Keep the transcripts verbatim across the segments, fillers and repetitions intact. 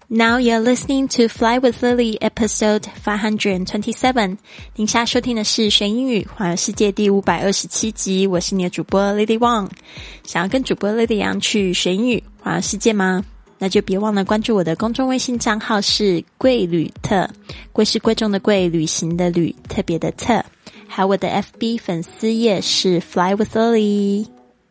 Now you're listening to Fly with Lily episode five twenty-seven. 您现在收听的是学英语环游世界第五百二十七集，我是你的主播 Lily Wang。想要跟主播 Lily 一样去学英语环游世界吗？那就别忘了关注我的公众微信账号是贵旅特，贵是贵重的贵，旅行的旅，特别的特。还有我的 F B 粉丝页是 Fly with Lily。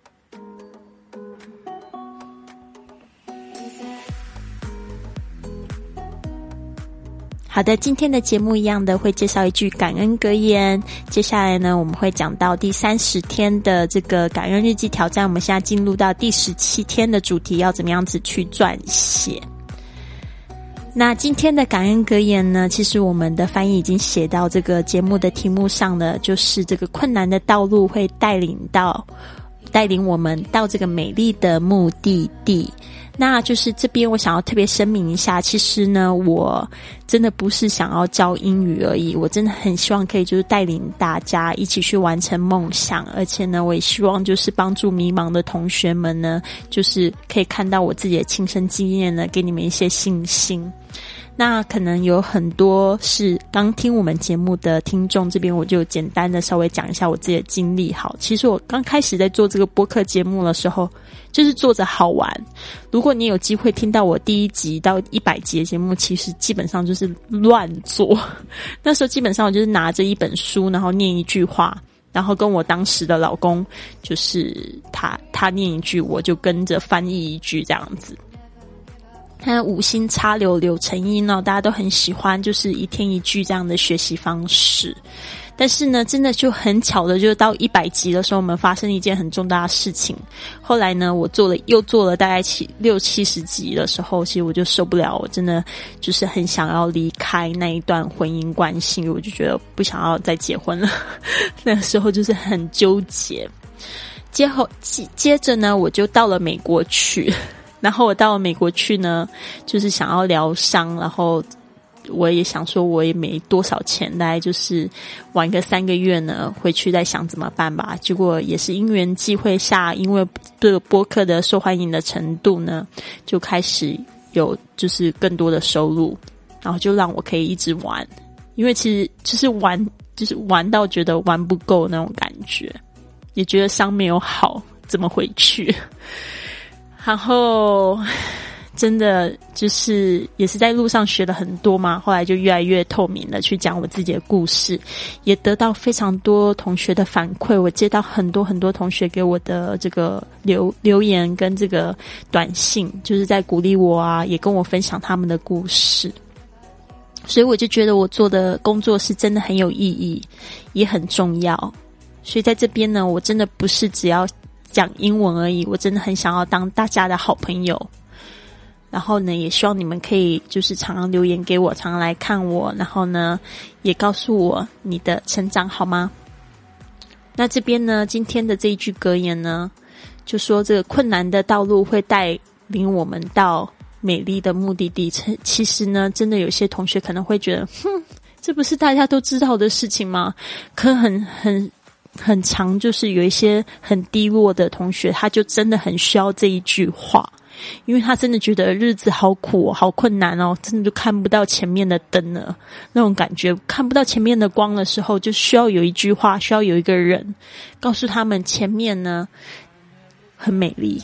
好的，今天的节目一样的会介绍一句感恩格言，接下来呢我们会讲到第三十天的这个感恩日记挑战，我们现在进入到第十七天的主题，要怎么样子去撰写。那今天的感恩格言呢，其实我们的翻译已经写到这个节目的题目上了，就是这个困难的道路会带领到带领我们到这个美丽的目的地。那就是这边我想要特别声明一下，其实呢我真的不是想要教英语而已，我真的很希望可以就是带领大家一起去完成梦想，而且呢我也希望就是帮助迷茫的同学们呢，就是可以看到我自己的亲身经验呢，给你们一些信心。那可能有很多是刚听我们节目的听众，这边我就简单的稍微讲一下我自己的经历。好，其实我刚开始在做这个播客节目的时候，就是做着好玩。如果你有机会听到我第一集到一百集的节目，其实基本上就是乱做。那时候基本上我就是拿着一本书，然后念一句话，然后跟我当时的老公，就是他他念一句，我就跟着翻译一句这样子。看五星插柳柳成荫哦，大家都很喜欢，就是一天一句这样的学习方式。但是呢，真的就很巧的，就是到一百集的时候，我们发生一件很重大的事情。后来呢，我做了又做了大概七六七十集的时候，其实我就受不了，我真的就是很想要离开那一段婚姻关系，我就觉得不想要再结婚了。那个时候就是很纠结。接后接接着呢，我就到了美国去。然后我到了美国去呢，就是想要疗伤，然后我也想说我也没多少钱，大概就是玩个三个月呢，回去再想怎么办吧。结果也是因缘际会下，因为这个播客的受欢迎的程度呢，就开始有就是更多的收入，然后就让我可以一直玩。因为其实就是玩就是玩到觉得玩不够那种感觉，也觉得伤没有好，怎么回去。然后真的就是也是在路上学了很多嘛，后来就越来越透明的去讲我自己的故事，也得到非常多同学的反馈，我接到很多很多同学给我的这个留留言跟这个短信，就是在鼓励我啊，也跟我分享他们的故事。所以我就觉得我做的工作是真的很有意义，也很重要。所以在这边呢，我真的不是只要讲英文而已，我真的很想要当大家的好朋友。然后呢，也希望你们可以就是常常留言给我，常常来看我，然后呢也告诉我你的成长好吗？那这边呢，今天的这一句格言呢，就说这个困难的道路会带领我们到美丽的目的地。其实呢，真的有些同学可能会觉得，哼，这不是大家都知道的事情吗？可很很很常就是有一些很低落的同学，他就真的很需要这一句话，因为他真的觉得日子好苦哦，好困难哦，真的就看不到前面的灯了，那种感觉看不到前面的光的时候，就需要有一句话，需要有一个人告诉他们前面呢很美丽。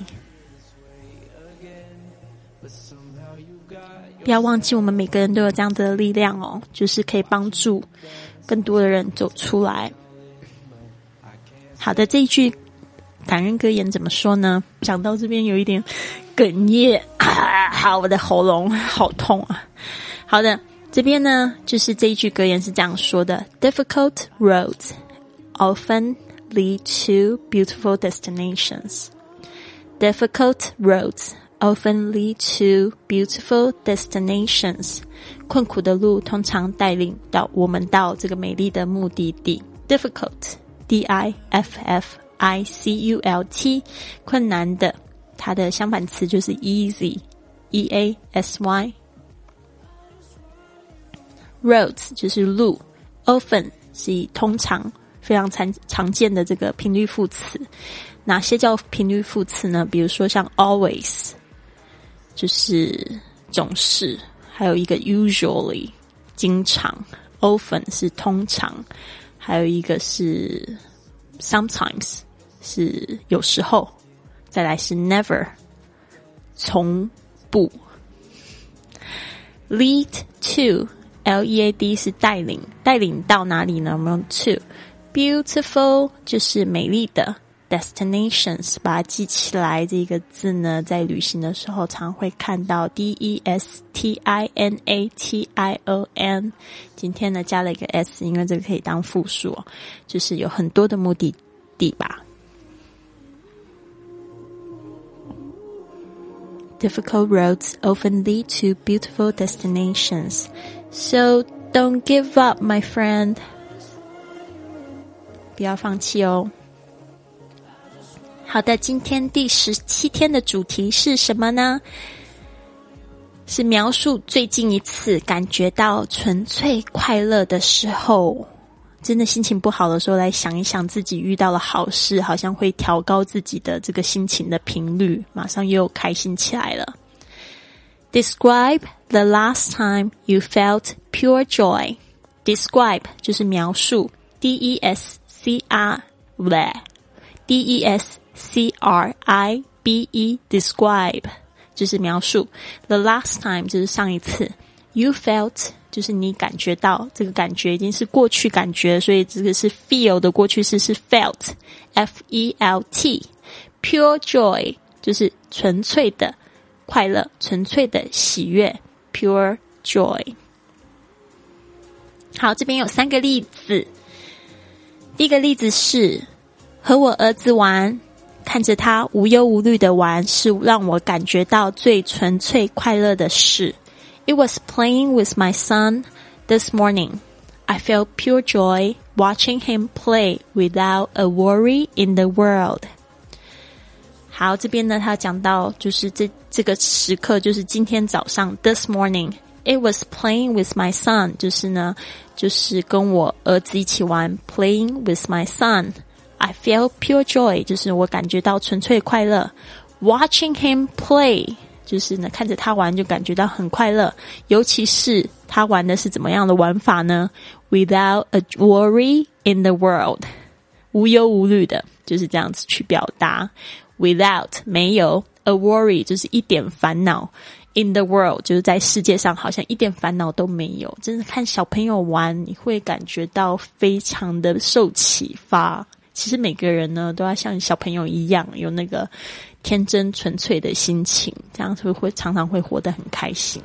不要忘记我们每个人都有这样子的力量哦，就是可以帮助更多的人走出来。好的，这一句感恩格言怎么说呢？讲到这边有一点哽咽，啊，好，我的喉咙好痛啊。好的，这边呢，就是这一句格言是这样说的 ：Difficult roads often lead to beautiful destinations. Difficult roads often lead to beautiful destinations. 困苦的路通常带领到我们到这个美丽的目的地。Difficult。D I F F I C U L T 困难的，它的相反词就是 easy E A S Y。 Roads 就是路， often 是以通常非常常常见的这个频率副词。哪些叫频率副词呢？比如说像 always 就是总是，还有一个 usually 经常， often 是通常，还有一个是 sometimes 是有时候，再来是 never 从不。 lead to L E A D 是带领，带领到哪里呢？我们用 to。 beautiful 就是美丽的， destinations 把它记起来，这个字呢在旅行的时候常会看到 D E S T I N A T I O N， 今天呢加了一个 S， 因为这个可以当复数，就是有很多的目的地吧。Difficult roads often lead to beautiful destinations, so don't give up, my friend. 不要放弃哦。好的，今天第十七天的主题是什么呢？是描述最近一次感觉到纯粹快乐的时候。真的心情不好的时候，来想一想自己遇到了好事，好像会调高自己的这个心情的频率，马上又开心起来了。Describe the last time you felt pure joy. Describe 就是描述 D E S C R D E S C R I B E Describe 就是描述， The last time 就是上一次， You felt 就是你感觉到，这个感觉已经是过去感觉，所以这个是 feel 的过去式是 felt F E L T。 Pure joy 就是纯粹的快乐，纯粹的喜悦， Pure joy。 好，这边有三个例子。第一个例子是和我儿子玩，看着他无忧无虑的玩，是让我感觉到最纯粹快乐的事。It was playing with my son this morning. I felt pure joy watching him play without a worry in the world. 好，这边呢他讲到就是这这个时刻就是今天早上 this morning. It was playing with my son 就是呢就是跟我儿子一起玩 playing with my son. I felt pure joy 就是我感觉到纯粹快乐。Watching him play就是呢看着他玩就感觉到很快乐，尤其是他玩的是怎么样的玩法呢？ Without a worry in the world 无忧无虑的，就是这样子去表达。 Without 没有， a worry 就是一点烦恼， in the world 就是在世界上好像一点烦恼都没有。真的看小朋友玩你会感觉到非常的受启发。其实每个人呢都要像小朋友一样有那个天真纯粹的心情，这样会会常常会活得很开心。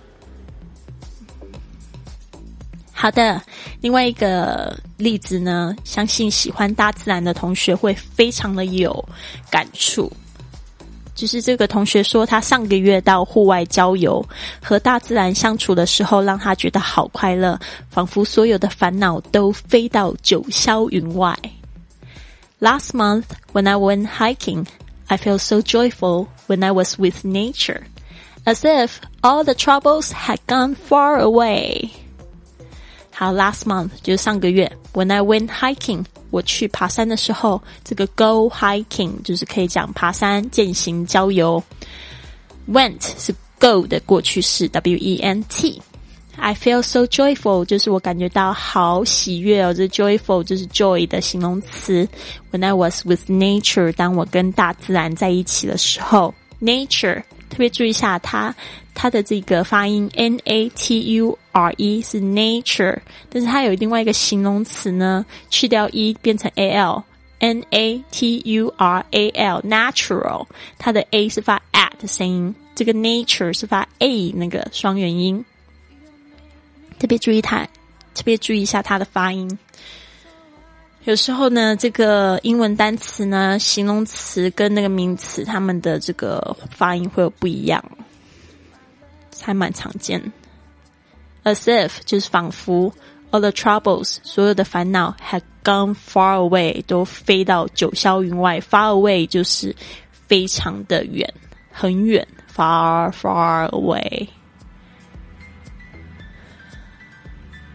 好的，另外一个例子呢，相信喜欢大自然的同学会非常的有感触。就是这个同学说他上个月到户外郊游，和大自然相处的时候让他觉得好快乐，仿佛所有的烦恼都飞到九霄云外。Last month, when I went hiking, I felt so joyful when I was with nature, as if all the troubles had gone far away. 好 ，last month 就是上个月 ，when I went hiking, 我去爬山的时候，这个 go hiking 就是可以讲爬山、健行、郊游。Went 是 go 的过去式 W E N T。I feel so joyful 就是我感觉到好喜悦哦，这 joyful 就是 joy 的形容词。When I was with nature 当我跟大自然在一起的时候， nature 特别注意一下它它的这个发音 N A T U R E 是 nature， 但是它有另外一个形容词呢，去掉 E 变成 A L N A T U R A L natural， 它的 A 是发 at 的声音，这个 nature 是发 A 那个双元音。特别注意它，特别注意一下它的发音。有时候呢，这个英文单词呢，形容词跟那个名词，它们的这个发音会有不一样，还蛮常见。As if 就是仿佛 ，all the troubles 所有的烦恼 had gone far away 都飞到九霄云外。Far away 就是非常的远，很远 ，far far away。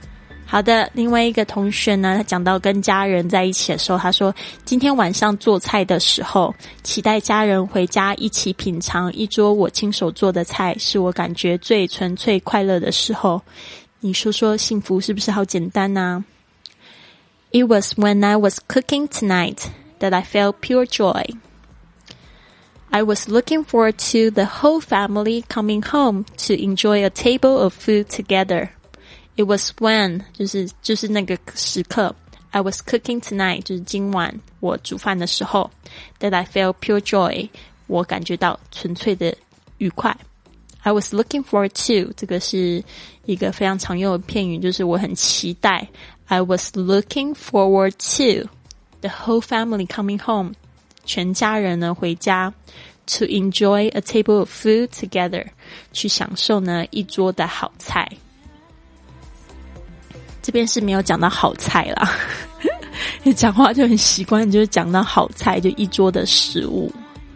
好的，另外一个同学呢，他讲到跟家人在一起的时候，他说今天晚上做菜的时候，期待家人回家一起品尝一桌我亲手做的菜，是我感觉最纯粹快乐的时候。你说说幸福是不是好简单啊？ It was when I was cooking tonight that I felt pure joy. I was looking forward to the whole family coming home to enjoy a table of food together.It was when 就是就是那个时刻 I was cooking tonight 就是今晚我煮饭的时候 that I felt pure joy 我感觉到纯粹的愉快。 I was looking forward to 这个是一个非常常用的片语，就是我很期待。 I was looking forward to the whole family coming home 全家人呢回家 to enjoy a table of food together 去享受呢一桌的好菜。这边是没有讲到好菜啦你讲话就很习惯，就是讲到好菜就一桌的食物。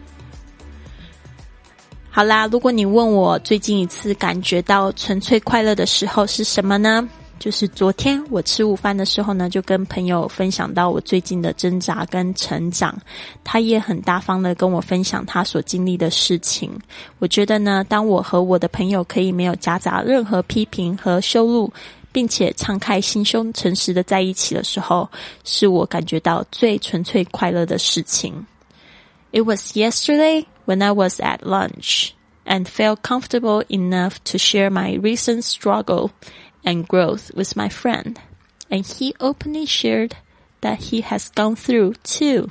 好啦，如果你问我最近一次感觉到纯粹快乐的时候是什么呢？就是昨天我吃午饭的时候呢，就跟朋友分享到我最近的挣扎跟成长，他也很大方的跟我分享他所经历的事情。我觉得呢，当我和我的朋友可以没有夹杂任何批评和羞辱，并且敞开心胸诚实的在一起的时候，是我感觉到最纯粹快乐的事情。 It was yesterday when I was at lunch and felt comfortable enough to share my recent struggle and growth with my friend, and he openly shared that he has gone through too.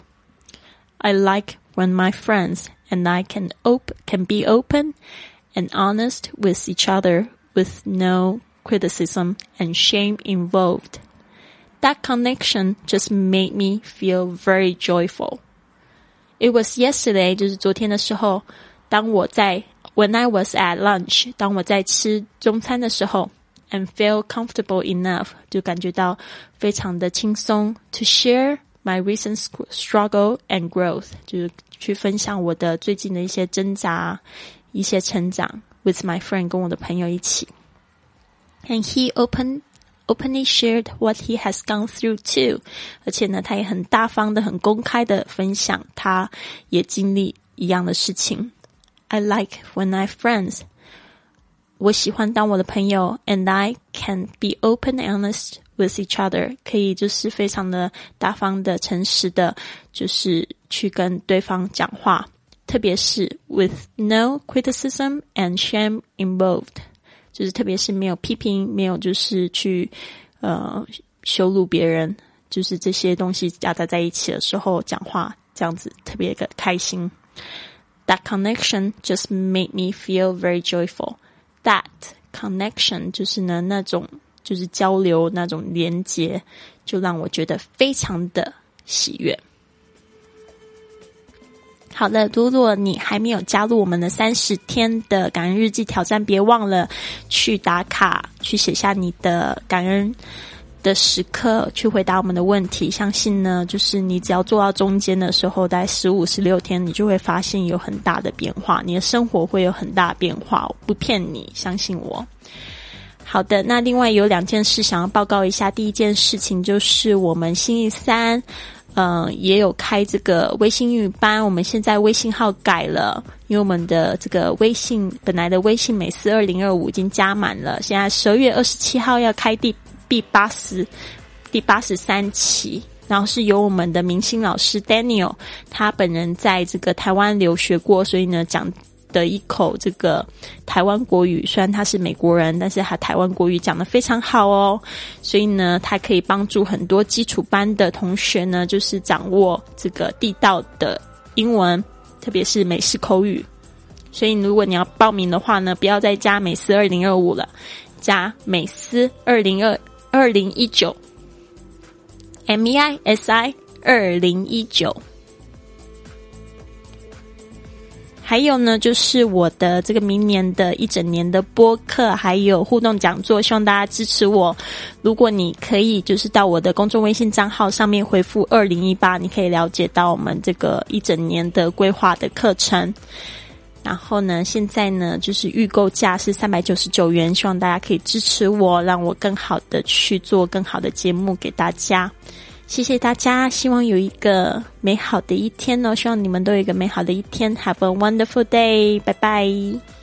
I like when my friends and I can op- can be open and honest with each other with no criticism and shame involved. That connection just made me feel very joyful. It was yesterday 就是昨天的时候，当我在 when I was at lunch 当我在吃中餐的时候 and feel comfortable enough 就感觉到非常的轻松 to share my recent struggle and growth 就是去分享我的最近的一些挣扎一些成长 with my friend 跟我的朋友一起。And he open, openly shared what he has gone through too. 而且呢，他也很大方的、很公开的分享，他也经历一样的事情。I like when I friends. 我喜欢当我的朋友 and I can be open and honest with each other. 可以就是非常的大方的、诚实的，就是去跟对方讲话。特别是 with no criticism and shame involved.就是特别是没有批评，没有就是去呃羞辱别人，就是这些东西夹杂在一起的时候讲话这样子特别的开心。That connection just made me feel very joyful. That connection 就是呢那种就是交流那种连结，就让我觉得非常的喜悦。好的，如果你还没有加入我们的三十天的感恩日记挑战，别忘了去打卡，去写下你的感恩的时刻，去回答我们的问题。相信呢，就是你只要做到中间的时候，大概十五、十六天，你就会发现有很大的变化，你的生活会有很大的变化，我不骗你，相信我。好的，那另外有两件事想要报告一下。第一件事情就是我们星期三嗯，也有开这个微信英语班，我们现在微信号改了，因为我们的这个微信本来的微信美思二零二五已经加满了，现在十二月二十七号要开第第八十第八十三期，然后是由我们的明星老师 Daniel， 他本人在这个台湾留学过，所以呢讲的一口这个台湾国语，虽然他是美国人，但是他台湾国语讲得非常好哦，所以呢他可以帮助很多基础班的同学呢就是掌握这个地道的英文，特别是美式口语。所以如果你要报名的话呢，不要再加美思二零二五了，加美思二零二二零一九 M E I S I 二零一九。还有呢，就是我的这个明年的一整年的播客还有互动讲座，希望大家支持我。如果你可以就是到我的公众微信账号上面回复二零一八，你可以了解到我们这个一整年的规划的课程。 然后呢，现在呢就是预购价是三百九十九元，希望大家可以支持我，让我更好的去做更好的节目给大家。谢谢大家，希望有一个美好的一天哦，希望你们都有一个美好的一天。Have a wonderful day， 拜拜。